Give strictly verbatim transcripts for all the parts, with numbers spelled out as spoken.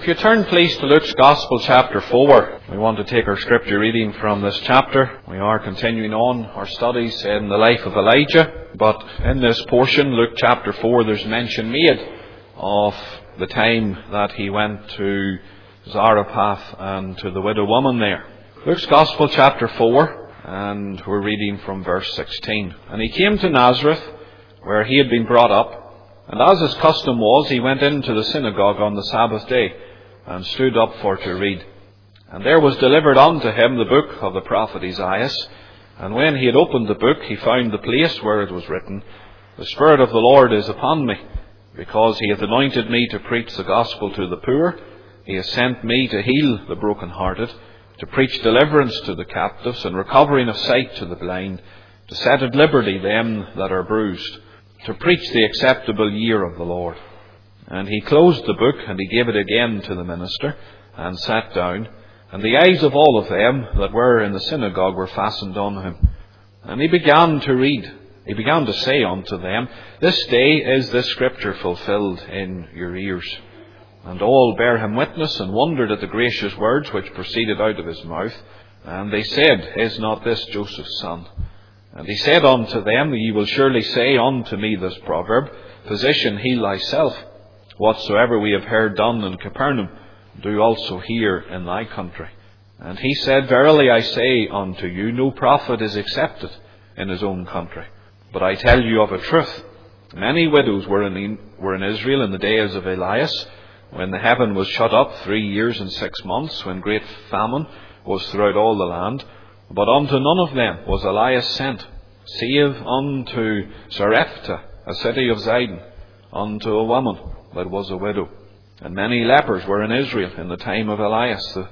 If you turn please to Luke's Gospel chapter four, we want to take our scripture reading from this chapter. We are continuing on our studies in the life of Elijah, but in this portion, Luke chapter four, there's mention made of the time that he went to Zarephath and to the widow woman there. Luke's Gospel chapter four, and we're reading from verse sixteen. And he came to Nazareth, where he had been brought up. And as his custom was, he went into the synagogue on the Sabbath day, and stood up for to read. And there was delivered unto him the book of the prophet Isaiah. And when he had opened the book, he found the place where it was written, The Spirit of the Lord is upon me, because he hath anointed me to preach the gospel to the poor. He has sent me to heal the brokenhearted, to preach deliverance to the captives, and recovering of sight to the blind, to set at liberty them that are bruised, to preach the acceptable year of the Lord. And he closed the book, and he gave it again to the minister, and sat down. And the eyes of all of them that were in the synagogue were fastened on him. And he began to read. He began to say unto them, This day is this scripture fulfilled in your ears. And all bare him witness, and wondered at the gracious words which proceeded out of his mouth. And they said, Is not this Joseph's son? And he said unto them, Ye will surely say unto me this proverb, Physician, heal thyself. Whatsoever we have heard done in Capernaum, do also here in thy country. And he said, Verily I say unto you, no prophet is accepted in his own country. But I tell you of a truth, many widows were in, were in Israel in the days of Elias, when the heaven was shut up three years and six months, when great famine was throughout all the land. But unto none of them was Elias sent, save unto Sarepta, a city of Zidon, unto a woman that was a widow. And many lepers were in Israel in the time of Elias the,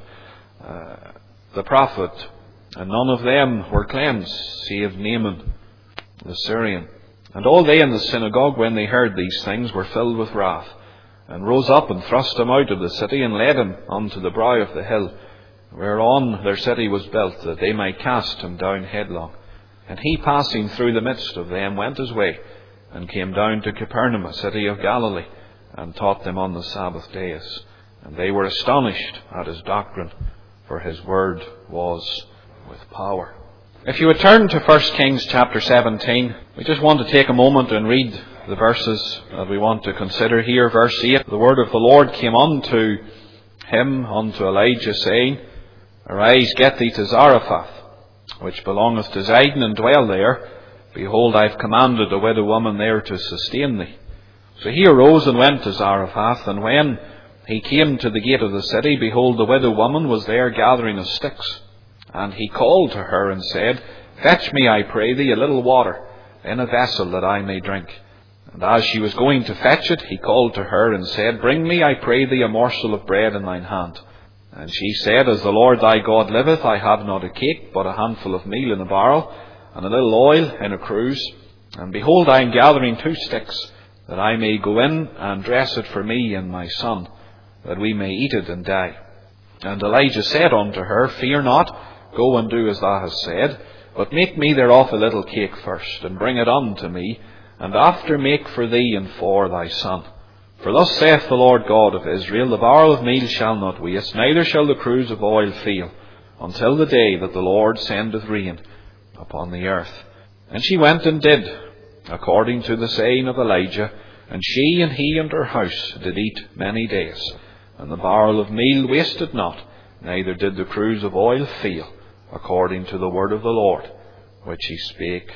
uh, the prophet, and none of them were cleansed, save Naaman the Syrian. And all they in the synagogue, when they heard these things, were filled with wrath, and rose up and thrust him out of the city, and led him unto the brow of the hill, whereon their city was built, that they might cast him down headlong. And he, passing through the midst of them, went his way, and came down to Capernaum, a city of Galilee, and taught them on the Sabbath days. And they were astonished at his doctrine, for his word was with power. If you would turn to First Kings chapter seventeen, we just want to take a moment and read the verses that we want to consider here. Verse eight, The word of the Lord came unto him, unto Elijah, saying, Arise, get thee to Zarephath, which belongeth to Zidon, and dwell there. Behold, I have commanded a widow woman there to sustain thee. So he arose and went to Zarephath, and when he came to the gate of the city, behold, the widow woman was there gathering of sticks. And he called to her and said, Fetch me, I pray thee, a little water in a vessel, that I may drink. And as she was going to fetch it, he called to her and said, Bring me, I pray thee, a morsel of bread in thine hand. And she said, As the Lord thy God liveth, I have not a cake, but a handful of meal in a barrel, and a little oil in a cruse. And behold, I am gathering two sticks, that I may go in and dress it for me and my son, that we may eat it and die. And Elijah said unto her, Fear not, go and do as thou hast said, but make me thereof a little cake first, and bring it unto me, and after make for thee and for thy son. For thus saith the Lord God of Israel, The barrel of meal shall not waste, neither shall the cruse of oil fail, until the day that the Lord sendeth rain upon the earth. And she went and did according to the saying of Elijah, and she and he and her house did eat many days. And the barrel of meal wasted not, neither did the cruse of oil fail, according to the word of the Lord, which he spake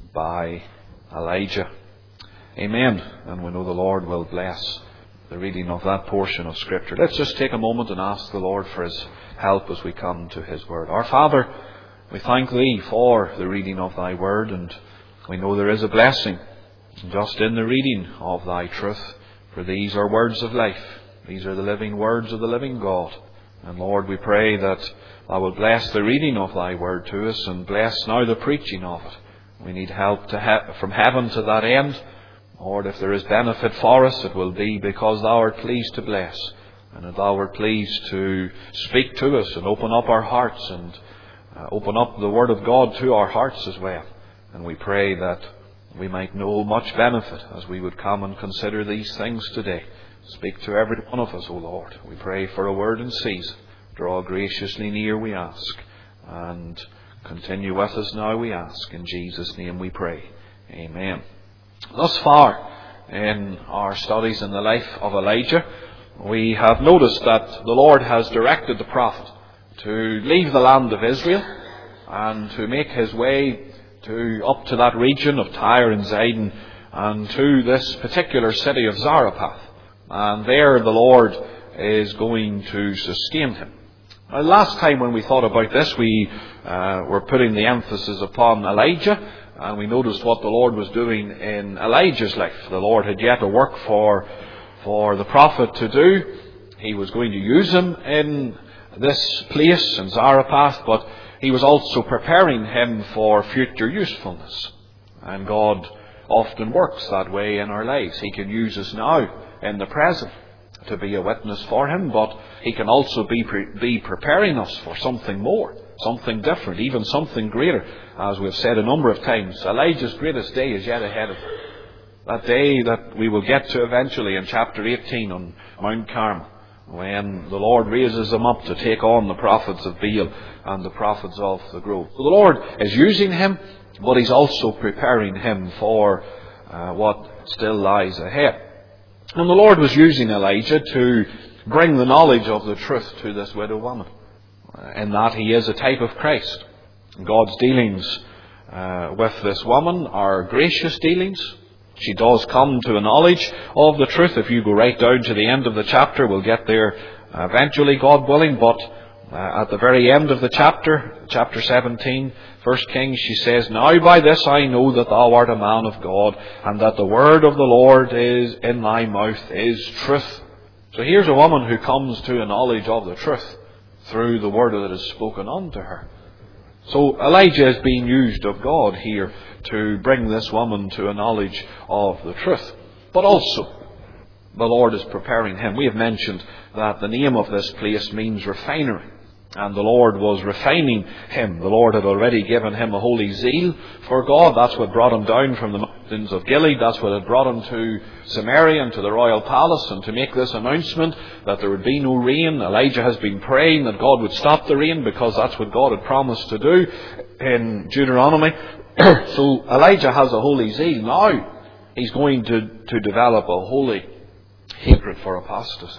by Elijah. Amen. And we know the Lord will bless the reading of that portion of Scripture. Let's just take a moment and ask the Lord for his help as we come to his word. Our Father, we thank thee for the reading of thy word, and we know there is a blessing just in the reading of thy truth, for these are words of life. These are the living words of the living God. And Lord, we pray that thou will bless the reading of thy word to us, and bless now the preaching of it. We need help to he- from heaven to that end. Lord, if there is benefit for us, it will be because thou art pleased to bless, and that thou art pleased to speak to us and open up our hearts, and uh, open up the word of God to our hearts as well. And we pray that we might know much benefit as we would come and consider these things today. Speak to every one of us, O Lord. We pray for a word in season. Draw graciously near, we ask. And continue with us now, we ask. In Jesus' name we pray. Amen. Thus far in our studies in the life of Elijah, we have noticed that the Lord has directed the prophet to leave the land of Israel and to make his way to up to that region of Tyre and Zidon and to this particular city of Zarephath. And there the Lord is going to sustain him. Now, last time when we thought about this, we uh, were putting the emphasis upon Elijah, and we noticed what the Lord was doing in Elijah's life. The Lord had yet a work for, for the prophet to do. He was going to use him in this place in Zarephath, but he was also preparing him for future usefulness. And God often works that way in our lives. He can use us now in the present to be a witness for him, but he can also be pre- be preparing us for something more, something different, even something greater. As we've said a number of times, Elijah's greatest day is yet ahead of him. That day that we will get to eventually in chapter eighteen on Mount Carmel, when the Lord raises him up to take on the prophets of Baal and the prophets of the grove. So the Lord is using him, but he's also preparing him for uh, what still lies ahead. And the Lord was using Elijah to bring the knowledge of the truth to this widow woman, in that he is a type of Christ. God's dealings uh, with this woman are gracious dealings. She does come to a knowledge of the truth. If you go right down to the end of the chapter, we'll get there eventually, God willing, but uh, at the very end of the chapter, chapter seventeen, First Kings, she says, "Now by this I know that thou art a man of God, and that the word of the Lord is in thy mouth is truth." So here's a woman who comes to a knowledge of the truth through the word that is spoken unto her. So Elijah is being used of God here to bring this woman to a knowledge of the truth. But also, the Lord is preparing him. We have mentioned that the name of this place means refinery. And the Lord was refining him. The Lord had already given him a holy zeal for God. That's what brought him down from the mountains of Gilead. That's what had brought him to Samaria and to the royal palace, and to make this announcement that there would be no rain. Elijah has been praying that God would stop the rain, because that's what God had promised to do in Deuteronomy. So Elijah has a holy zeal. Now he's going to, to develop a holy hatred for apostasy.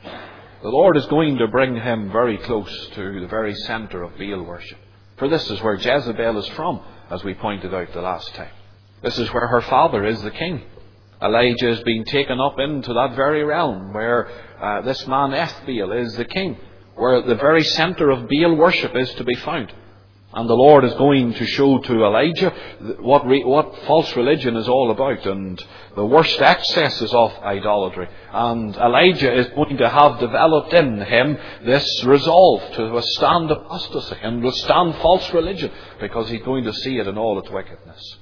The Lord is going to bring him very close to the very centre of Baal worship. For this is where Jezebel is from, as we pointed out the last time. This is where her father is the king. Elijah is being taken up into that very realm where uh, this man Ethbaal is the king, where the very centre of Baal worship is to be found. And the Lord is going to show to Elijah what re- what false religion is all about, and the worst excesses of idolatry. And Elijah is going to have developed in him this resolve to withstand apostasy and withstand false religion, because he's going to see it in all its wickedness.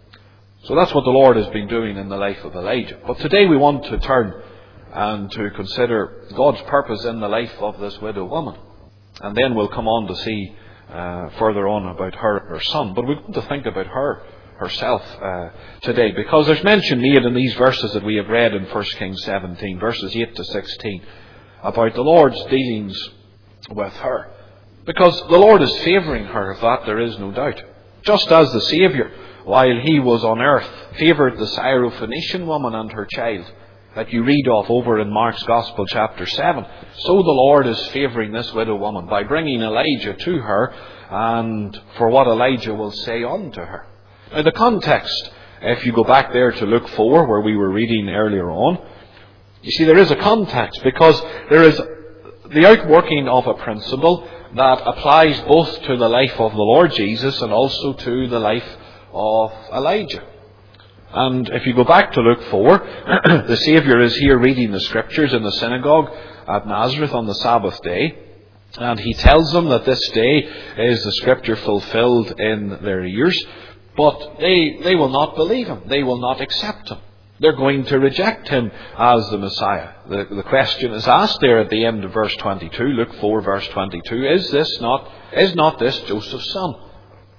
So that's what the Lord has been doing in the life of Elijah. But today we want to turn and to consider God's purpose in the life of this widow woman. And then we'll come on to see Uh, further on about her her son. But we want to think about her herself uh, today, because there's mention made in these verses that we have read in First Kings seventeen, verses eight to sixteen, about the Lord's dealings with her. Because the Lord is favouring her, of that there is no doubt. Just as the Saviour, while he was on earth, favoured the Syrophoenician woman and her child, that you read of over in Mark's Gospel chapter seven. So the Lord is favouring this widow woman by bringing Elijah to her, and for what Elijah will say unto her. Now the context, if you go back there to Luke four, where we were reading earlier on, you see there is a context, because there is the outworking of a principle that applies both to the life of the Lord Jesus and also to the life of Elijah. And if you go back to Luke four, the Saviour is here reading the Scriptures in the synagogue at Nazareth on the Sabbath day. And he tells them that this day is the Scripture fulfilled in their ears. But they, they will not believe him. They will not accept him. They're going to reject him as the Messiah. The, the question is asked there at the end of verse twenty-two, Luke four verse twenty-two, is this not, is not this Joseph's son?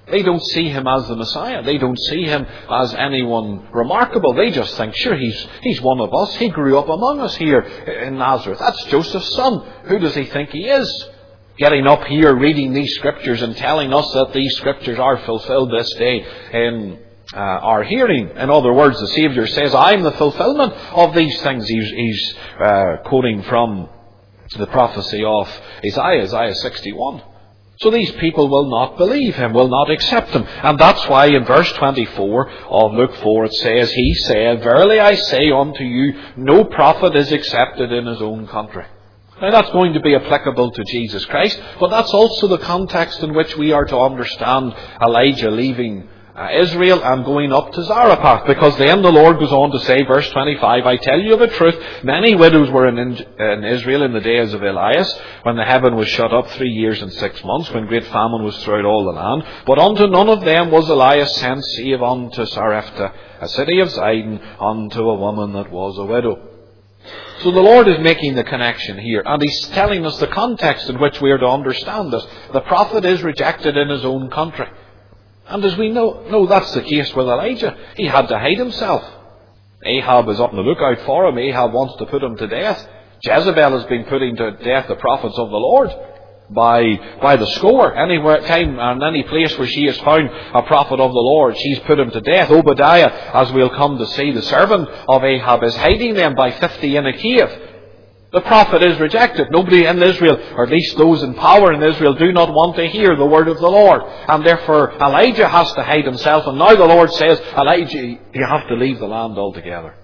They don't see him as the Messiah. They don't see him as anyone remarkable. They just think, sure, he's, he's one of us. He grew up among us here in Nazareth. That's Joseph's son. Who does he think he is? Getting up here, reading these scriptures and telling us that these scriptures are fulfilled this day in uh, our hearing. In other words, the Saviour says, I'm the fulfillment of these things. He's, he's uh, quoting from the prophecy of Isaiah, Isaiah sixty-one. So these people will not believe him, will not accept him. And that's why in verse twenty-four of Luke four it says, He said, Verily I say unto you, no prophet is accepted in his own country. Now that's going to be applicable to Jesus Christ, but that's also the context in which we are to understand Elijah leaving uh, Israel and going up to Zarephath. Because then the Lord goes on to say, verse twenty-five, I tell you of a truth, many widows were in, in Israel in the days of Elias, when the heaven was shut up three years and six months, when great famine was throughout all the land. But unto none of them was Elias sent, save unto Sarepta, a city of Sidon, unto a woman that was a widow. So the Lord is making the connection here, and He's telling us the context in which we are to understand this. The prophet is rejected in his own country. And as we know, know that's the case with Elijah. He had to hide himself. Ahab is on the lookout for him. Ahab wants to put him to death. Jezebel has been putting to death the prophets of the Lord by by the score. Anywhere time and any place where she has found a prophet of the Lord, she's put him to death. Obadiah, as we'll come to see, the servant of Ahab, is hiding them by fifty in a cave. The prophet is rejected. Nobody in Israel, or at least those in power in Israel, do not want to hear the word of the Lord. And therefore Elijah has to hide himself. And now the Lord says, Elijah, you have to leave the land altogether.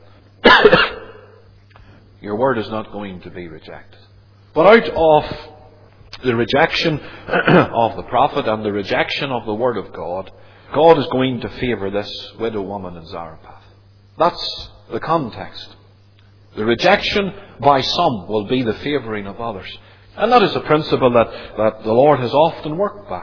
Your word is not going to be rejected. But out of the rejection of the prophet and the rejection of the word of God, God is going to favour this widow woman in Zarephath. That's the context. The rejection by some will be the favouring of others. And that is a principle that, that the Lord has often worked by,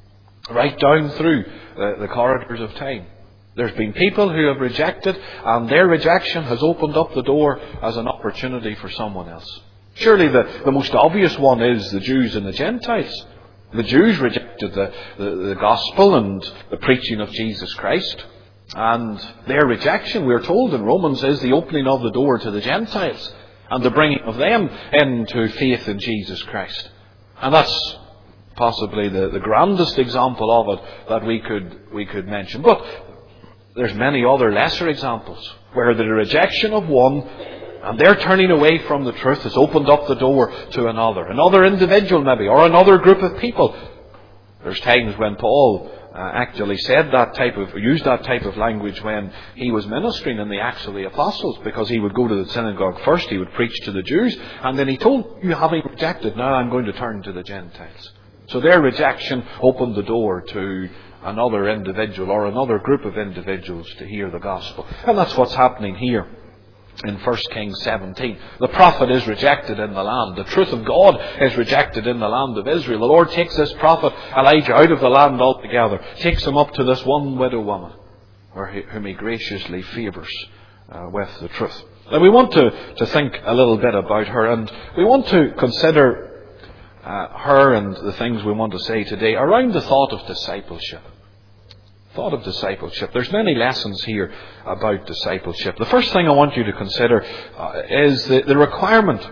right down through the, the corridors of time. There's been people who have rejected, and their rejection has opened up the door as an opportunity for someone else. Surely the, the most obvious one is the Jews and the Gentiles. The Jews rejected the, the, the gospel and the preaching of Jesus Christ. And their rejection, we're told in Romans, is the opening of the door to the Gentiles and the bringing of them into faith in Jesus Christ. And that's possibly the, the grandest example of it that we could we could mention. But there's many other lesser examples where the rejection of one and their turning away from the truth has opened up the door to another. Another individual maybe, or another group of people. There's times when Paul uh, actually said that type of, used that type of language when he was ministering in the Acts of the Apostles, because he would go to the synagogue first, he would preach to the Jews, and then he told, you having rejected, now I'm going to turn to the Gentiles. So their rejection opened the door to another individual or another group of individuals to hear the gospel. And that's what's happening here in First Kings seventeen. The prophet is rejected in the land. The truth of God is rejected in the land of Israel. The Lord takes this prophet Elijah out of the land altogether, takes him up to this one widow woman, whom he graciously favours uh, with the truth. Now we want to, to think a little bit about her, and we want to consider uh, her and the things we want to say today around the thought of discipleship. Thought of discipleship. There's many lessons here about discipleship. The first thing I want you to consider uh, is the, the requirement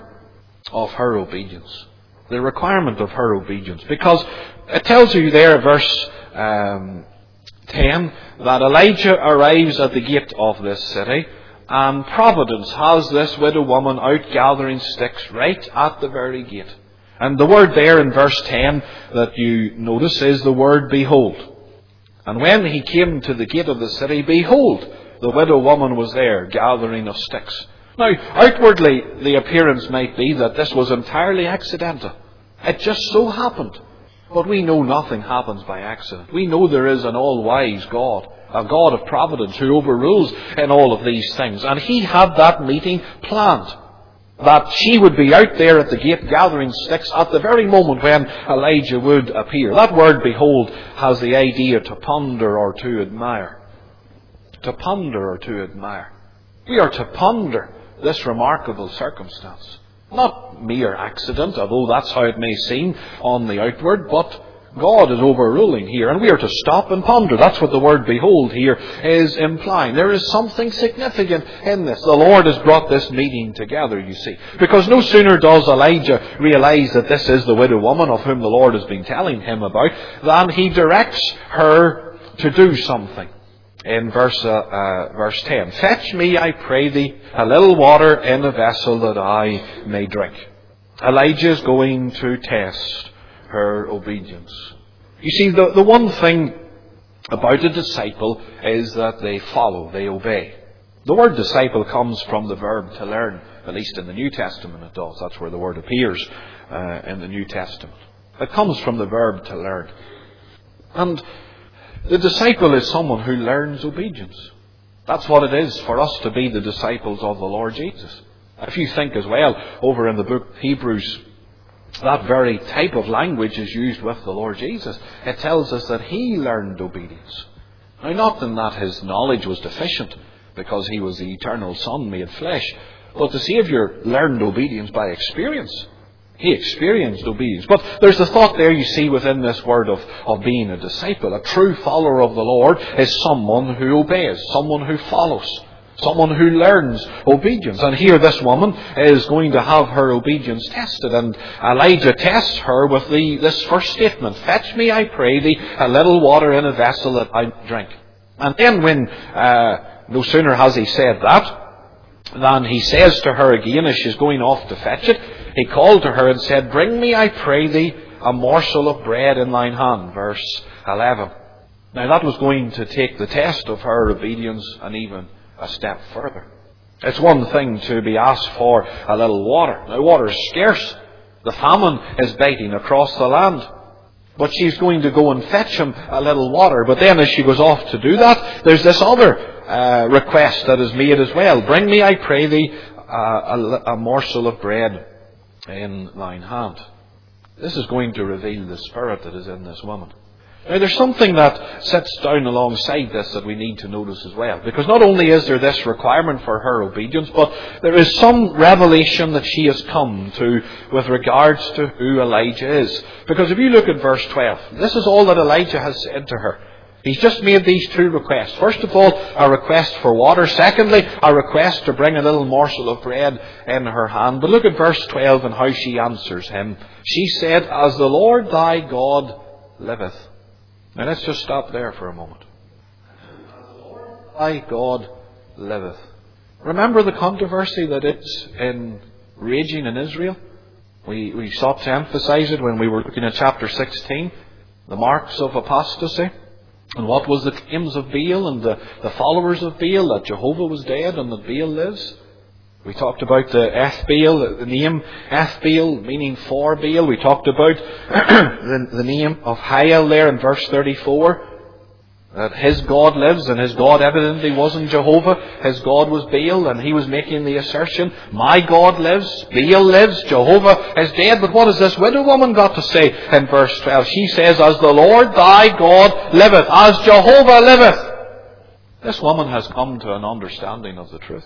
of her obedience. The requirement of her obedience. Because it tells you there, verse um, ten, that Elijah arrives at the gate of this city, and Providence has this widow woman out gathering sticks right at the very gate. And the word there in verse ten that you notice is the word behold. And when he came to the gate of the city, behold, the widow woman was there, gathering of sticks. Now, outwardly, the appearance might be that this was entirely accidental. It just so happened. But we know nothing happens by accident. We know there is an all-wise God, a God of providence who overrules in all of these things. And he had that meeting planned, that she would be out there at the gate gathering sticks at the very moment when Elijah would appear. That word, behold, has the idea to ponder or to admire. To ponder or to admire. We are to ponder this remarkable circumstance. Not mere accident, although that's how it may seem on the outward, but God is overruling here, and we are to stop and ponder. That's what the word behold here is implying. There is something significant in this. The Lord has brought this meeting together, you see. Because no sooner does Elijah realize that this is the widow woman of whom the Lord has been telling him about, than he directs her to do something. In verse, uh, uh, verse ten, fetch me, I pray thee, a little water in a vessel that I may drink. Elijah is going to test her obedience. You see, the, the one thing about a disciple is that they follow, they obey. The word disciple comes from the verb to learn. At least in the New Testament it does. That's where the word appears uh, in the New Testament. It comes from the verb to learn. And the disciple is someone who learns obedience. That's what it is for us to be the disciples of the Lord Jesus. If you think as well, over in the book of Hebrews, that very type of language is used with the Lord Jesus. It tells us that He learned obedience. Now, not in that His knowledge was deficient, because He was the eternal Son made flesh, but the Saviour learned obedience by experience. He experienced obedience. But there's the thought there you see within this word of, of being a disciple. A true follower of the Lord is someone who obeys, someone who follows, someone who learns obedience. And here this woman is going to have her obedience tested. And Elijah tests her with the, this first statement. Fetch me, I pray thee, a little water in a vessel that I drink. And then when, uh, no sooner has he said that, than he says to her again as she's going off to fetch it, he called to her and said, bring me, I pray thee, a morsel of bread in thine hand. Verse eleven. Now that was going to take the test of her obedience and even a step further. It's one thing to be asked for a little water. Now water is scarce. The famine is biting across the land. But she's going to go and fetch him a little water. But then as she goes off to do that, there's this other uh, request that is made as well. Bring me, I pray thee, uh, a, a morsel of bread in thine hand. This is going to reveal the spirit that is in this woman. Now there's something that sits down alongside this that we need to notice as well. Because not only is there this requirement for her obedience, but there is some revelation that she has come to with regards to who Elijah is. Because if you look at verse twelve, this is all that Elijah has said to her. He's just made these two requests. First of all, a request for water. Secondly, a request to bring a little morsel of bread in her hand. But look at verse twelve and how she answers him. She said, as the Lord thy God liveth. Now let's just stop there for a moment. As the Lord thy God liveth. Remember the controversy that is in raging in Israel? We, we sought to emphasize it when we were looking at chapter sixteen. The marks of apostasy. And what was the claims of Baal and the, the followers of Baal, that Jehovah was dead and that Baal lives? We talked about the Ethbaal, the name Ethbaal, meaning for Baal. We talked about the, the name of Hiel there in verse thirty-four. That his God lives, and his God evidently wasn't Jehovah. His God was Baal, and he was making the assertion, my God lives, Baal lives, Jehovah is dead. But what has this widow woman got to say in verse twelve? She says, as the Lord thy God liveth, as Jehovah liveth. This woman has come to an understanding of the truth.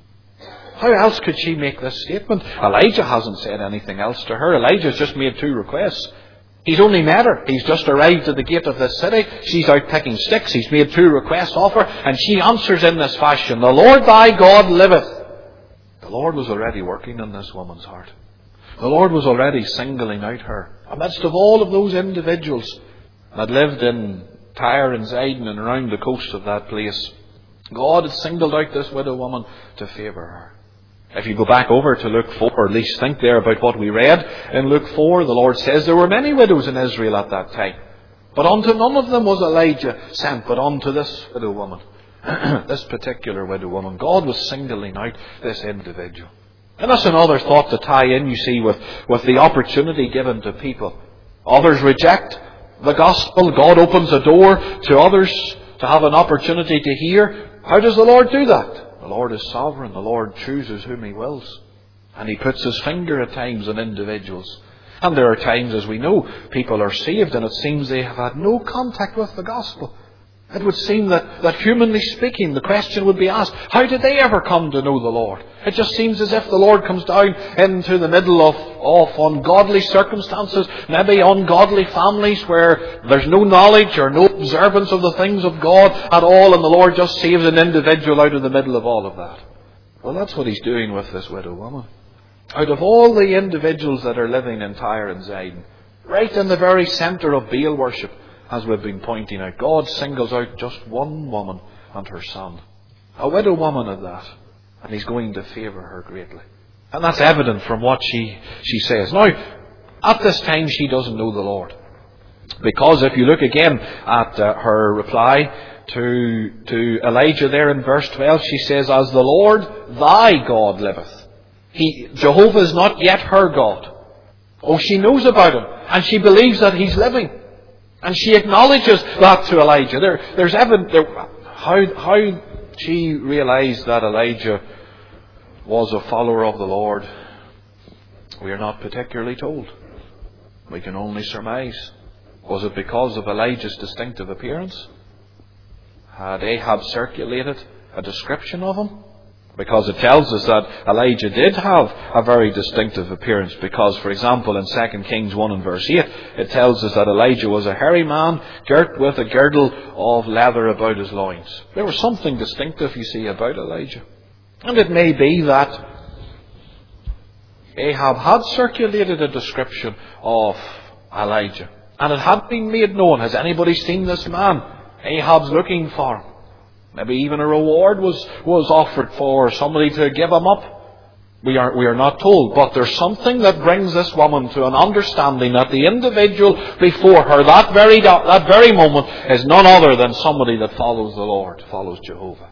How else could she make this statement? Elijah hasn't said anything else to her. Elijah's just made two requests. He's only met her. He's just arrived at the gate of this city. She's out picking sticks. He's made two requests of her, and she answers in this fashion, the Lord thy God liveth. The Lord was already working in this woman's heart. The Lord was already singling out her. Amidst of all of those individuals that lived in Tyre and Zidon and around the coast of that place, God had singled out this widow woman to favour her. If you go back over to Luke four, or at least think there about what we read in Luke four, the Lord says there were many widows in Israel at that time. But unto none of them was Elijah sent, but unto this widow woman. This particular widow woman. God was singling out this individual. And that's another thought to tie in, you see, with, with the opportunity given to people. Others reject the gospel. God opens a door to others to have an opportunity to hear. How does the Lord do that? The Lord is sovereign. The Lord chooses whom He wills. And He puts His finger at times on individuals. And there are times, as we know, people are saved and it seems they have had no contact with the gospel. It would seem that, that humanly speaking, the question would be asked, how did they ever come to know the Lord? It just seems as if the Lord comes down into the middle of, of ungodly circumstances, maybe ungodly families where there's no knowledge or no observance of the things of God at all, and the Lord just saves an individual out of the middle of all of that. Well, that's what He's doing with this widow woman. Out of all the individuals that are living in Tyre and Zidon, right in the very centre of Baal worship, as we've been pointing out, God singles out just one woman and her son. A widow woman at that. And He's going to favour her greatly. And that's evident from what she, she says. Now, at this time she doesn't know the Lord. Because if you look again at uh, her reply to, to Elijah there in verse twelve, she says, as the Lord thy God liveth. He, Jehovah is not yet her God. Oh, she knows about Him. And she believes that He's living. And she acknowledges that to Elijah. There, there's evidence there, how, how she realized that Elijah was a follower of the Lord. We are not particularly told. We can only surmise. Was it because of Elijah's distinctive appearance? Had Ahab circulated a description of him? Because it tells us that Elijah did have a very distinctive appearance. Because, for example, in Second Kings one and verse eight, it tells us that Elijah was a hairy man, girt with a girdle of leather about his loins. There was something distinctive, you see, about Elijah. And it may be that Ahab had circulated a description of Elijah. And it had been made known. Has anybody seen this man? Ahab's looking for him. Maybe even a reward was, was offered for somebody to give him up. We are, we are not told. But there's something that brings this woman to an understanding that the individual before her, that very, that very moment, is none other than somebody that follows the Lord, follows Jehovah.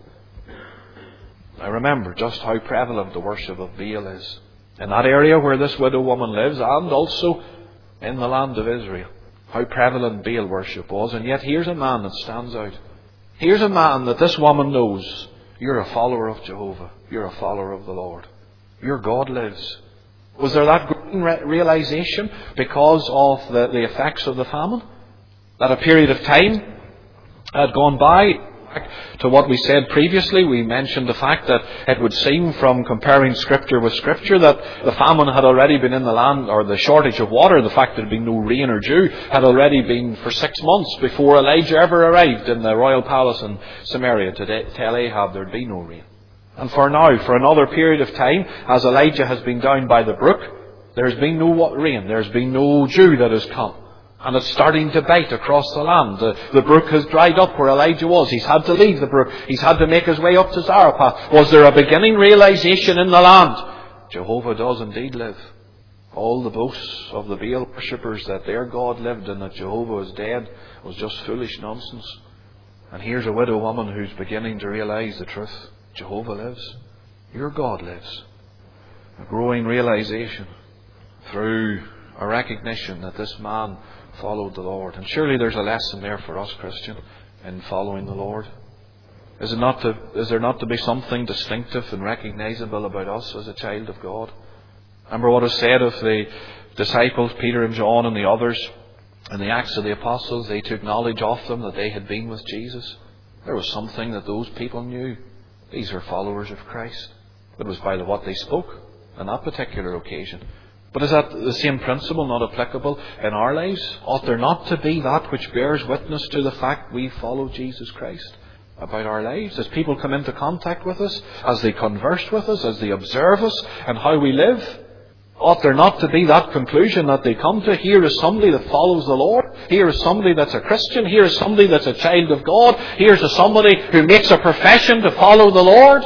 Now remember just how prevalent the worship of Baal is in that area where this widow woman lives, and also in the land of Israel. How prevalent Baal worship was. And yet here's a man that stands out. Here's a man that this woman knows. You're a follower of Jehovah. You're a follower of the Lord. Your God lives. Was there that growing realization because of the, the effects of the famine? That a period of time had gone by. To what we said previously, we mentioned the fact that it would seem from comparing Scripture with Scripture that the famine had already been in the land, or the shortage of water, the fact that there had been no rain or dew, had already been for six months before Elijah ever arrived in the royal palace in Samaria to tell Ahab there'd be no rain. And for now, for another period of time, as Elijah has been down by the brook, there's been no rain, there's been no dew that has come. And it's starting to bite across the land. The, the brook has dried up where Elijah was. He's had to leave the brook. He's had to make his way up to Zarephath. Was there a beginning realization in the land? Jehovah does indeed live. All the boasts of the Baal worshippers that their God lived and that Jehovah was dead was just foolish nonsense. And here's a widow woman who's beginning to realize the truth. Jehovah lives. Your God lives. A growing realization through a recognition that this man followed the Lord. And surely there's a lesson there for us, Christian, in following the Lord. Is it not to, is there not to be something distinctive and recognizable about us as a child of God? Remember what is said of the disciples, Peter and John and the others, in the Acts of the Apostles. They took knowledge of them that they had been with Jesus. There was something that those people knew. These are followers of Christ. It was by what they spoke on that particular occasion. But is that the same principle not applicable in our lives? Ought there not to be that which bears witness to the fact we follow Jesus Christ about our lives? As people come into contact with us, as they converse with us, as they observe us and how we live, ought there not to be that conclusion that they come to? Here is somebody that follows the Lord. Here is somebody that's a Christian. Here is somebody that's a child of God. Here's a somebody who makes a profession to follow the Lord.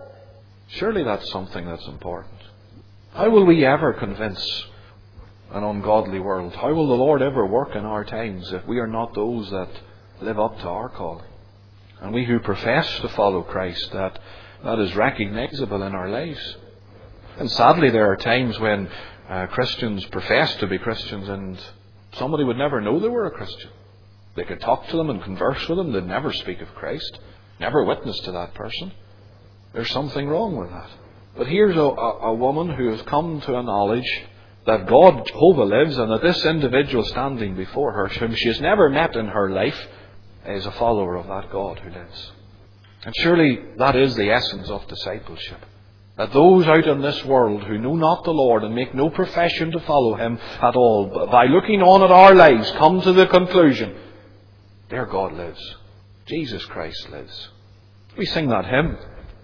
Surely that's something that's important. How will we ever convince an ungodly world? How will the Lord ever work in our times if we are not those that live up to our calling? And we who profess to follow Christ, that, that is recognizable in our lives. And sadly there are times when uh, Christians profess to be Christians and somebody would never know they were a Christian. They could talk to them and converse with them. They'd never speak of Christ. Never witness to that person. There's something wrong with that. But here's a, a, a woman who has come to a knowledge that God, Jehovah, lives, and that this individual standing before her, whom she has never met in her life, is a follower of that God who lives. And surely that is the essence of discipleship. That those out in this world who know not the Lord and make no profession to follow Him at all, by looking on at our lives, come to the conclusion, their God lives. Jesus Christ lives. We sing that hymn,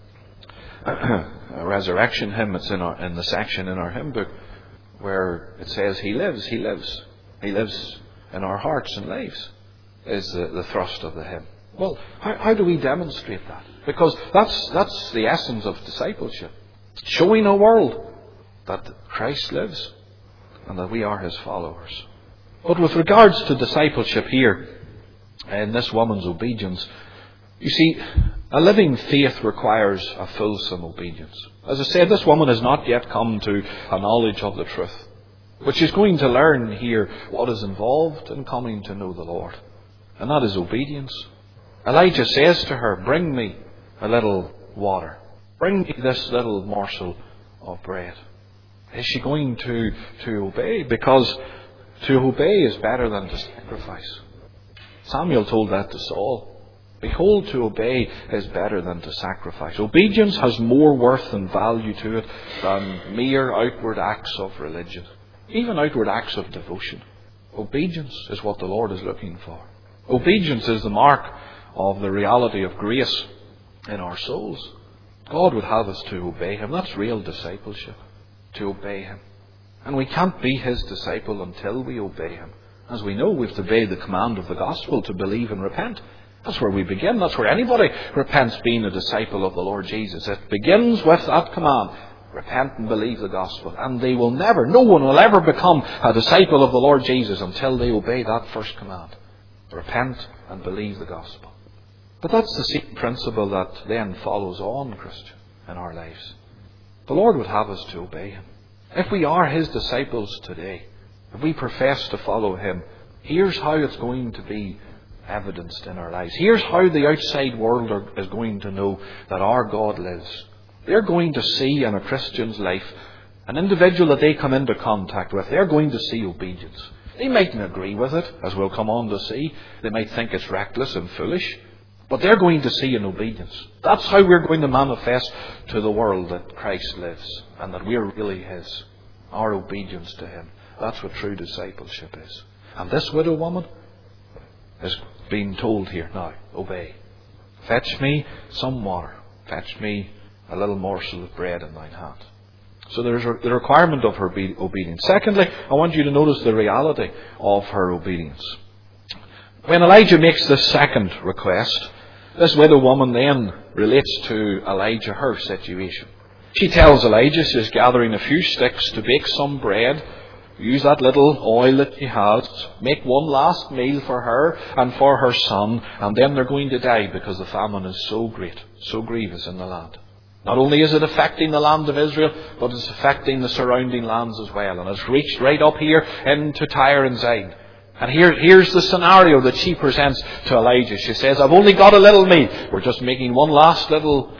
a resurrection hymn. It's in, our, in the section in our hymn book where it says, He lives, He lives. He lives in our hearts and lives, is the, the thrust of the hymn. Well, how, how do we demonstrate that? Because that's, that's the essence of discipleship. Showing a world that Christ lives and that we are His followers. But with regards to discipleship here, in this woman's obedience, you see, a living faith requires a fulsome obedience. As I said, this woman has not yet come to a knowledge of the truth. But she's going to learn here what is involved in coming to know the Lord. And that is obedience. Elijah says to her, bring me a little water. Bring me this little morsel of bread. Is she going to, to obey? Because to obey is better than to sacrifice. Samuel told that to Saul. Behold, to obey is better than to sacrifice. Obedience has more worth and value to it than mere outward acts of religion. Even outward acts of devotion. Obedience is what the Lord is looking for. Obedience is the mark of the reality of grace in our souls. God would have us to obey Him. That's real discipleship. To obey Him. And we can't be His disciple until we obey Him. As we know, we have to obey the command of the gospel to believe and repent. That's where we begin. That's where anybody repents being a disciple of the Lord Jesus. It begins with that command. Repent and believe the gospel. And they will never, no one will ever become a disciple of the Lord Jesus until they obey that first command. Repent and believe the gospel. But that's the same principle that then follows on, Christian, in our lives. The Lord would have us to obey Him. If we are His disciples today, if we profess to follow Him, here's how it's going to be evidenced in our lives. Here's how the outside world are, is going to know that our God lives. They're going to see in a Christian's life, an individual that they come into contact with, they're going to see obedience. They mightn't agree with it, as we'll come on to see. They might think it's reckless and foolish. But they're going to see an obedience. That's how we're going to manifest to the world that Christ lives and that we're really His. Our obedience to Him. That's what true discipleship is. And this widow woman is being told here now, obey. Fetch me some water. Fetch me a little morsel of bread in thine hand. So there's the requirement of her obedience. Secondly, I want you to notice the reality of her obedience. When Elijah makes this second request, this widow woman then relates to Elijah her situation. She tells Elijah she's gathering a few sticks to bake some bread. Use that little oil that she has. Make one last meal for her and for her son. And then they're going to die because the famine is so great, so grievous in the land. Not only is it affecting the land of Israel, but it's affecting the surrounding lands as well. And it's reached right up here into Tyre and Zidon. And here, here's the scenario that she presents to Elijah. She says, I've only got a little meal. We're just making one last little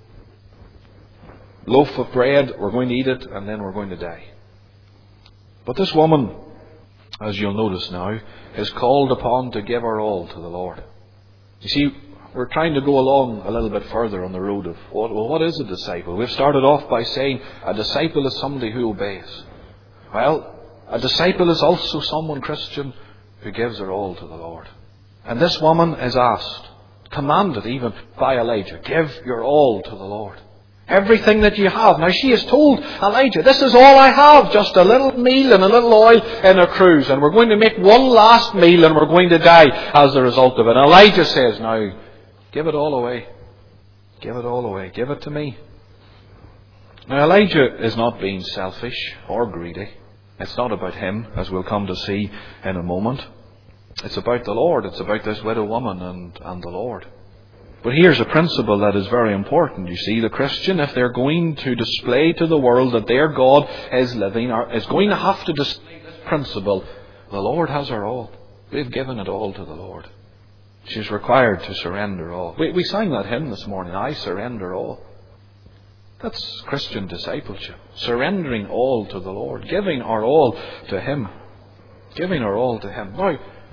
loaf of bread. We're going to eat it and then we're going to die. But this woman, as you'll notice now, is called upon to give her all to the Lord. You see, we're trying to go along a little bit further on the road of, what, well, what is a disciple? We've started off by saying a disciple is somebody who obeys. Well, a disciple is also someone, Christian, who gives her all to the Lord. And this woman is asked, commanded even by Elijah, give your all to the Lord. Everything that you have. Now she is told, Elijah, this is all I have, just a little meal and a little oil in a cruse. And we're going to make one last meal and we're going to die as a result of it. And Elijah says, now, give it all away. Give it all away. Give it to me. Now Elijah is not being selfish or greedy. It's not about him, as we'll come to see in a moment. It's about the Lord. It's about this widow woman and, and the Lord. But here's a principle that is very important. You see, the Christian, if they're going to display to the world that their God is living, or is going to have to display this principle, the Lord has her all. We've given it all to the Lord. She's required to surrender all. We, we sang that hymn this morning, I surrender all. That's Christian discipleship. Surrendering all to the Lord. Giving our all to Him. Giving our all to Him. Now,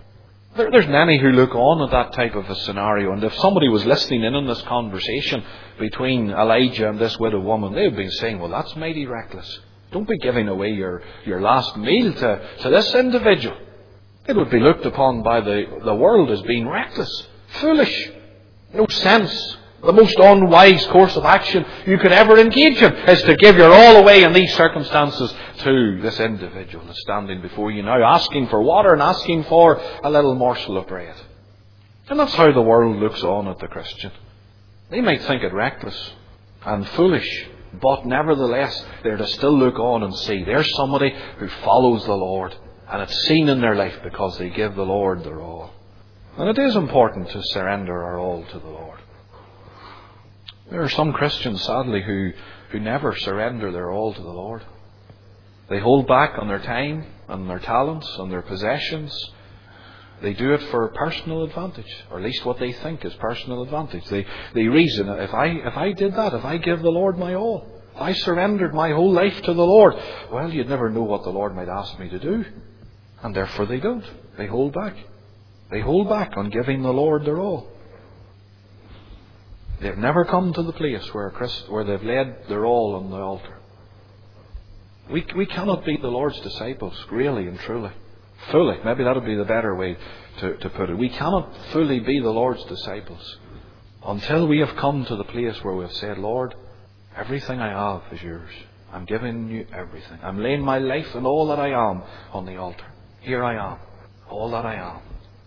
There, there's many who look on at that type of a scenario, and if somebody was listening in on this conversation between Elijah and this widow woman, they would be saying, well, that's mighty reckless. Don't be giving away your, your last meal to, to this individual. It would be looked upon by the, the world as being reckless, foolish, no sense. The most unwise course of action you could ever engage in is to give your all away in these circumstances to this individual that's standing before you now, asking for water and asking for a little morsel of bread. And that's how the world looks on at the Christian. They might think it reckless and foolish, but nevertheless they're to still look on and see there's somebody who follows the Lord, and it's seen in their life because they give the Lord their all. And it is important to surrender our all to the Lord. There are some Christians, sadly, who, who never surrender their all to the Lord. They hold back on their time and their talents and their possessions. They do it for personal advantage, or at least what they think is personal advantage. They, they reason, if I, if I did that, if I give the Lord my all, if I surrendered my whole life to the Lord, well, you'd never know what the Lord might ask me to do. And therefore they don't. They hold back. They hold back on giving the Lord their all. They've never come to the place where Christ, where they've laid their all on the altar. We we cannot be the Lord's disciples, really and truly. Fully. Maybe that would be the better way to, to put it. We cannot fully be the Lord's disciples until we have come to the place where we've said, Lord, everything I have is yours. I'm giving you everything. I'm laying my life and all that I am on the altar. Here I am. All that I am.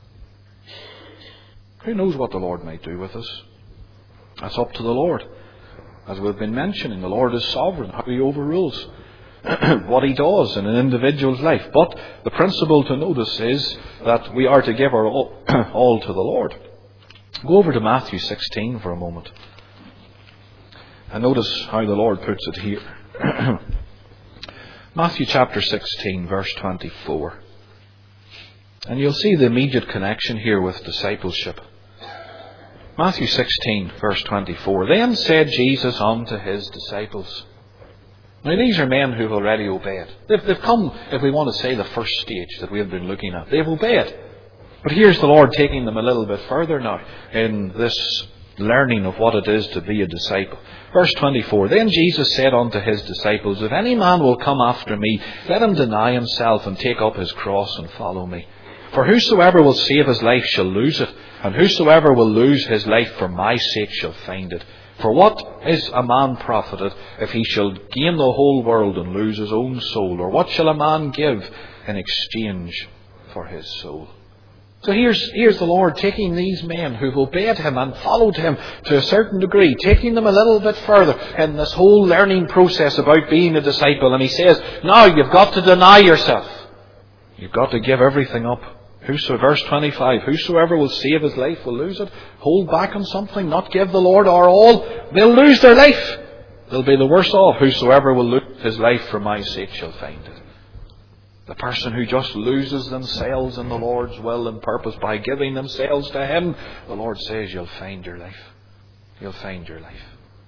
Who knows what the Lord might do with us? That's up to the Lord. As we've been mentioning, the Lord is sovereign, how He overrules what He does in an individual's life. But the principle to notice is that we are to give our all, all to the Lord. Go over to Matthew sixteen for a moment. And notice how the Lord puts it here. Matthew chapter sixteen, verse twenty-four. And you'll see the immediate connection here with discipleship. Matthew sixteen, verse twenty-four. Then said Jesus unto His disciples. Now these are men who have already obeyed. They've, they've come, if we want to say, the first stage that we have been looking at. They've obeyed. But here's the Lord taking them a little bit further now in this learning of what it is to be a disciple. Verse twenty-four. Then Jesus said unto His disciples, If any man will come after me, let him deny himself and take up his cross and follow me. For whosoever will save his life shall lose it, and whosoever will lose his life for my sake shall find it. For what is a man profited if he shall gain the whole world and lose his own soul? Or what shall a man give in exchange for his soul? So here's, here's the Lord taking these men who've obeyed Him and followed Him to a certain degree, taking them a little bit further in this whole learning process about being a disciple. And He says, now you've got to deny yourself. You've got to give everything up. Whoso, verse twenty-five, whosoever will save his life will lose it. Hold back on something, not give the Lord our all, they'll lose their life. They'll be the worse off. Whosoever will lose his life for my sake shall find it. The person who just loses themselves in the Lord's will and purpose by giving themselves to Him, the Lord says you'll find your life. You'll find your life.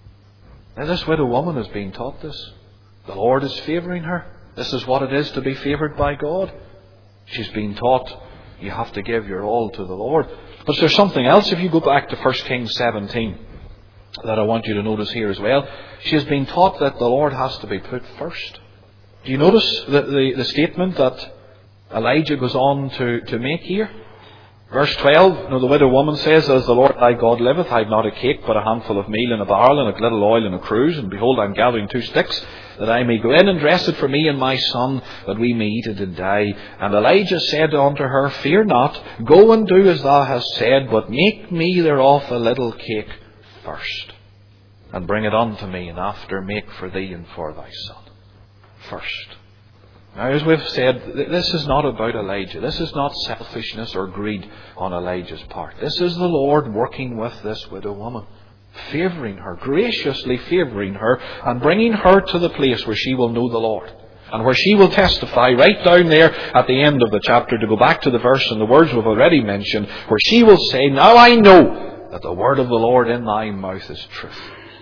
Now this widow woman is being taught this. The Lord is favouring her. This is what it is to be favoured by God. She's being taught you have to give your all to the Lord. But there's something else if you go back to First Kings seventeen that I want you to notice here as well. She has been taught that the Lord has to be put first. Do you notice the, the, the statement that Elijah goes on to, to make here? Verse twelve, you know, the widow woman says, As the Lord thy God liveth, I have not a cake, but a handful of meal in a barrel, and a little oil in a cruse. And behold, I am gathering two sticks, that I may go in and dress it for me and my son, that we may eat it and die. And Elijah said unto her, Fear not, go and do as thou hast said, but make me thereof a little cake first, and bring it unto me, and after make for thee and for thy son. First. Now, as we've said, this is not about Elijah. This is not selfishness or greed on Elijah's part. This is the Lord working with this widow woman, favouring her, graciously favouring her, and bringing her to the place where she will know the Lord. And where she will testify right down there at the end of the chapter, to go back to the verse and the words we've already mentioned, where she will say, Now I know that the word of the Lord in thy mouth is truth.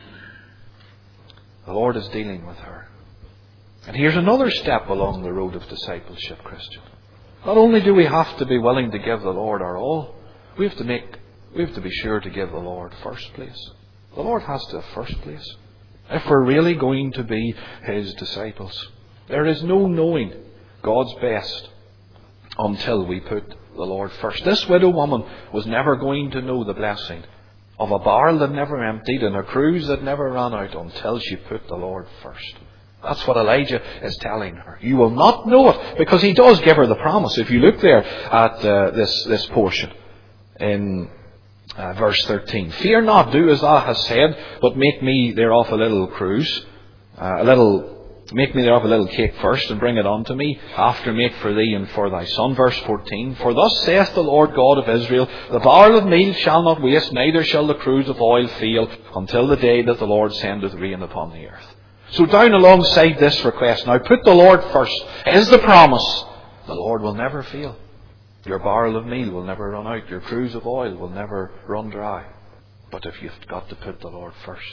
The Lord is dealing with her. And here's another step along the road of discipleship, Christian. Not only do we have to be willing to give the Lord our all, we have to make, we have to be sure to give the Lord first place. The Lord has to have first place. If we're really going to be His disciples, there is no knowing God's best until we put the Lord first. This widow woman was never going to know the blessing of a barrel that never emptied and a cruse that never ran out until she put the Lord first. That's what Elijah is telling her. You will not know it, because he does give her the promise. If you look there at uh, this, this portion in uh, verse thirteen. Fear not, do as thou hast said, but make me thereof a little cruse, uh, a little Make me thereof a little cake first, and bring it unto me. After make for thee and for thy son. Verse fourteen. For thus saith the Lord God of Israel, the barrel of meal shall not waste, neither shall the cruse of oil fail, until the day that the Lord sendeth rain upon the earth. So down alongside this request, now put the Lord first, is the promise. The Lord will never fail. Your barrel of meal will never run out. Your cruse of oil will never run dry. But if you've got to put the Lord first.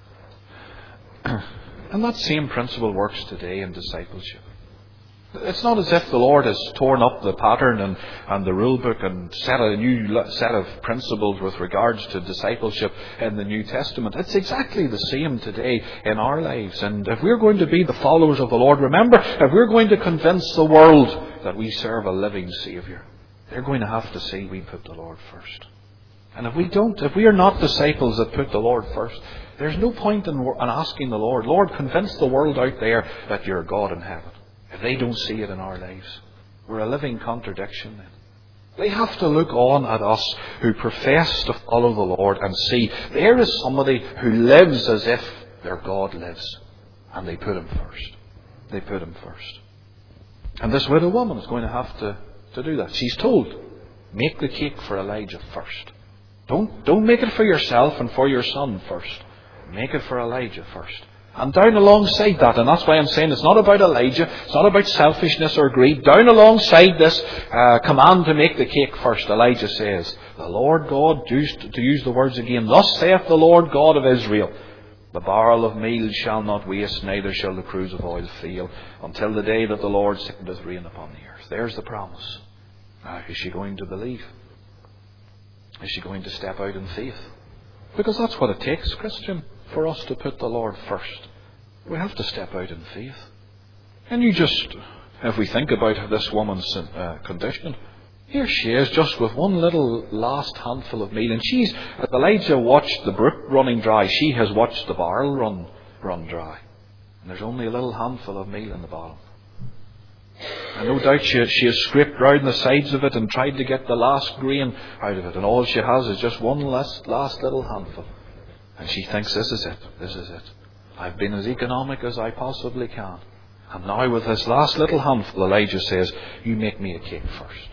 And that same principle works today in discipleship. It's not as if the Lord has torn up the pattern and, and the rule book and set a new set of principles with regards to discipleship in the New Testament. It's exactly the same today in our lives. And if we're going to be the followers of the Lord, remember, if we're going to convince the world that we serve a living Saviour, they're going to have to see we put the Lord first. And if we don't, if we are not disciples that put the Lord first, there's no point in, in asking the Lord, Lord, convince the world out there that you're God in heaven. If they don't see it in our lives, we're a living contradiction then. They have to look on at us who profess to follow the Lord and see there is somebody who lives as if their God lives. And they put Him first. They put Him first. And this widow woman is going to have to, to do that. She's told, make the cake for Elijah first. Don't, don't make it for yourself and for your son first. Make it for Elijah first. And down alongside that, and that's why I'm saying it's not about Elijah, it's not about selfishness or greed. Down alongside this uh, command to make the cake first, Elijah says, the Lord God, to use the words again, thus saith the Lord God of Israel, the barrel of meal shall not waste, neither shall the cruse of oil fail, until the day that the Lord sendeth rain upon the earth. There's the promise. Now, is she going to believe? Is she going to step out in faith? Because that's what it takes, Christian, for us to put the Lord first. We have to step out in faith. And you just, if we think about this woman's uh, condition, here she is just with one little last handful of meal. And she's, as Elijah watched the brook running dry, she has watched the barrel run, run dry. And there's only a little handful of meal in the bottom. And no doubt she, she has scraped round the sides of it and tried to get the last grain out of it. And all she has is just one last, last little handful. And she thinks, this is it, this is it. I've been as economic as I possibly can. And now with this last little handful, Elijah says, you make me a cake first.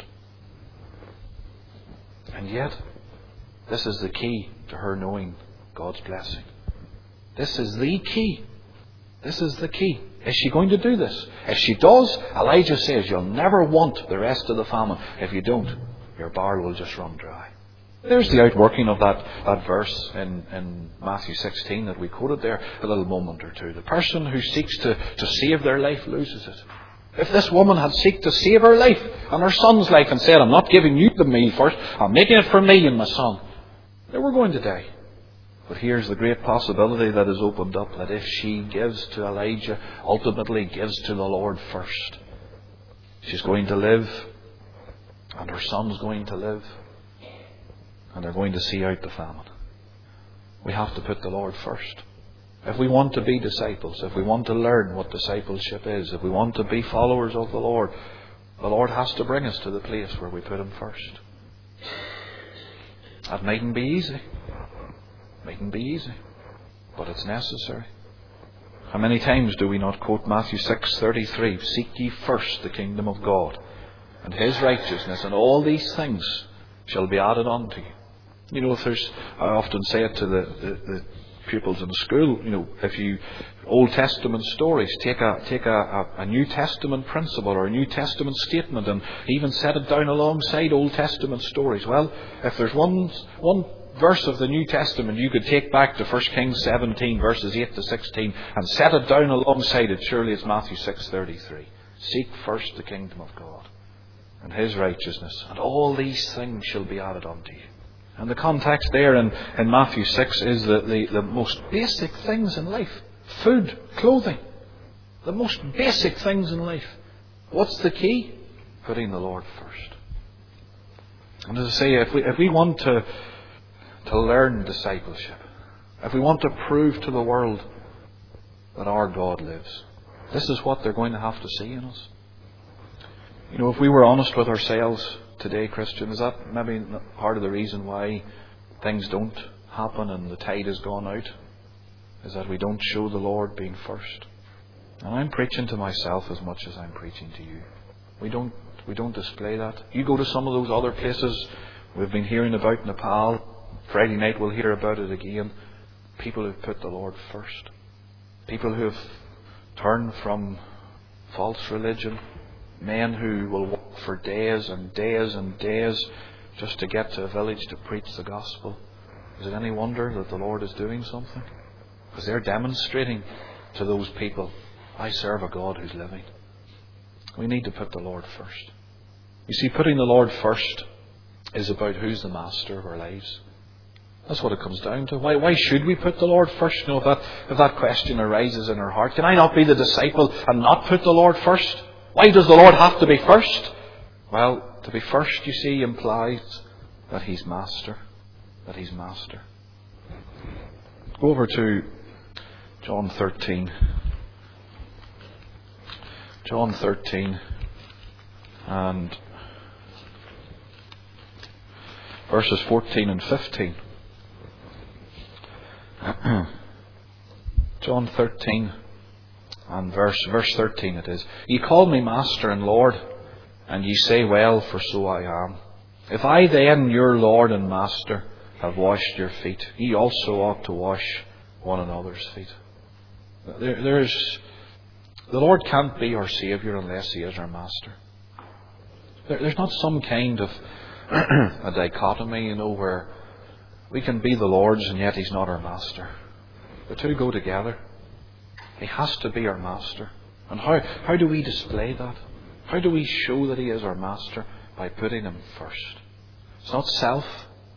And yet, this is the key to her knowing God's blessing. This is the key. This is the key. Is she going to do this? If she does, Elijah says, you'll never want the rest of the famine. If you don't, your barrel will just run dry. There's the outworking of that, that verse in, in Matthew sixteen that we quoted there a little moment or two. The person who seeks to, to save their life loses it. If this woman had sought to save her life and her son's life and said, I'm not giving you the meal first, I'm making it for me and my son, they were going to die. But here's the great possibility that is opened up, that if she gives to Elijah, ultimately gives to the Lord first, she's going to live, and her son's going to live, and they're going to see out the famine. We have to put the Lord first. If we want to be disciples, if we want to learn what discipleship is, if we want to be followers of the Lord, the Lord has to bring us to the place where we put Him first. That mightn't be easy. Mightn't be easy, but it's necessary. How many times do we not quote Matthew six thirty-three? Seek ye first the kingdom of God and His righteousness, and all these things shall be added unto you. You know, if there's, I often say it to the, the, the pupils in school, you know, if you, Old Testament stories, take a take a, a, a New Testament principle or a New Testament statement and even set it down alongside Old Testament stories. Well, if there's one one verse of the New Testament you could take back to First Kings seventeen, verses eight to sixteen, and set it down alongside it, surely it's Matthew six thirty-three. Seek first the kingdom of God. and His righteousness, and all these things shall be added unto you. And the context there in, in Matthew six is the, the, the most basic things in life. Food, clothing. The most basic things in life. What's the key? Putting the Lord first. And as I say, if we, if we want to, to learn discipleship, if we want to prove to the world that our God lives, this is what they're going to have to see in us. You know, if we were honest with ourselves today, Christian, is that maybe part of the reason why things don't happen and the tide has gone out? Is that we don't show the Lord being first? And I'm preaching to myself as much as I'm preaching to you. We don't we don't display that. You go to some of those other places we've been hearing about, Nepal. Friday night we'll hear about it again. People who've put the Lord first. People who have turned from false religion. Men who will walk for days and days and days just to get to a village to preach the gospel. Is it any wonder that the Lord is doing something? Because they're demonstrating to those people, I serve a God who's living. We need to put the Lord first. You see, putting the Lord first is about who's the master of our lives. That's what it comes down to. Why, why should we put the Lord first? You know, if that, if that question arises in our heart, can I not be the disciple and not put the Lord first? Why does the Lord have to be first? Well, to be first, you see, implies that He's master. That He's master. Go over to John thirteen. John thirteen and verses fourteen and fifteen. John thirteen and verse verse thirteen it is. Ye call me Master and Lord, and ye say, well, for so I am. If I then, your Lord and Master, have washed your feet, ye also ought to wash one another's feet. There, there's the Lord can't be our Saviour unless He is our Master. There, there's not some kind of a dichotomy, you know, where we can be the Lord's and yet He's not our Master. The two go together. He has to be our Master. And how, how do we display that? How do we show that He is our Master? By putting Him first. It's not self.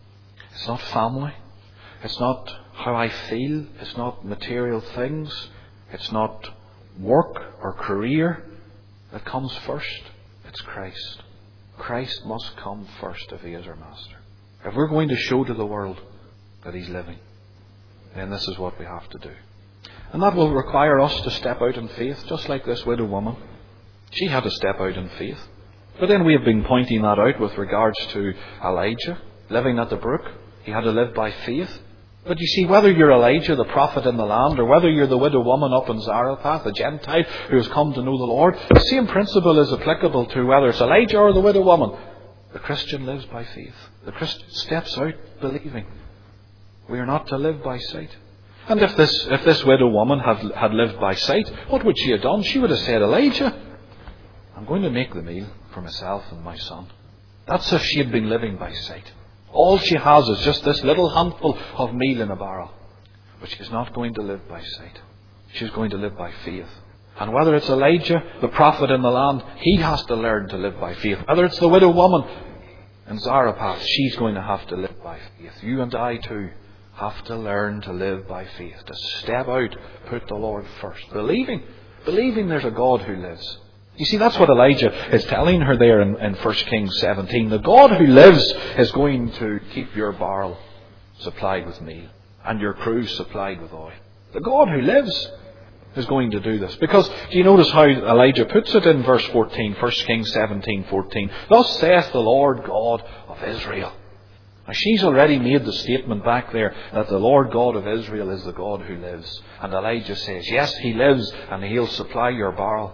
It's not family. It's not how I feel. It's not material things. It's not work or career that comes first. It's Christ. Christ must come first if He is our Master. If we're going to show to the world that He's living, then this is what we have to do. And that will require us to step out in faith, just like this widow woman. She had to step out in faith. But then we have been pointing that out with regards to Elijah, living at the brook. He had to live by faith. But you see, whether you're Elijah, the prophet in the land, or whether you're the widow woman up in Zarephath, a Gentile who has come to know the Lord, the same principle is applicable to whether it's Elijah or the widow woman. The Christian lives by faith. The Christian steps out believing. We are not to live by sight. And if this if this widow woman had, had lived by sight, what would she have done? She would have said, Elijah, I'm going to make the meal for myself and my son. That's if she had been living by sight. All she has is just this little handful of meal in a barrel. But she's not going to live by sight. She's going to live by faith. And whether it's Elijah, the prophet in the land, he has to learn to live by faith. Whether it's the widow woman in Zarephath, she's going to have to live by faith. You and I too have to learn to live by faith. To step out, put the Lord first. Believing. Believing there's a God who lives. You see, that's what Elijah is telling her there in, in First Kings seventeen. The God who lives is going to keep your barrel supplied with meal and your cruse supplied with oil. The God who lives is going to do this. Because, do you notice how Elijah puts it in verse fourteen, First Kings seventeen fourteen? Thus saith the Lord God of Israel. Now, she's already made the statement back there that the Lord God of Israel is the God who lives. And Elijah says, yes, He lives, and He'll supply your barrel.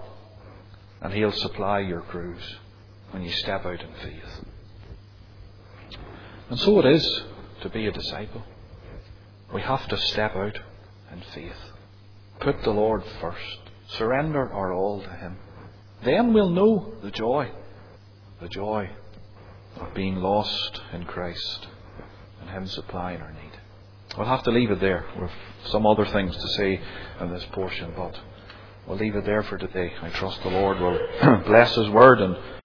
And He'll supply your cruse when you step out in faith. And so it is to be a disciple. We have to step out in faith. Put the Lord first. Surrender our all to Him. Then we'll know the joy. The joy of being lost in Christ and Him supplying our need. We'll have to leave it there. We've some other things to say in this portion, but we'll leave it there for today. I trust the Lord will bless His word and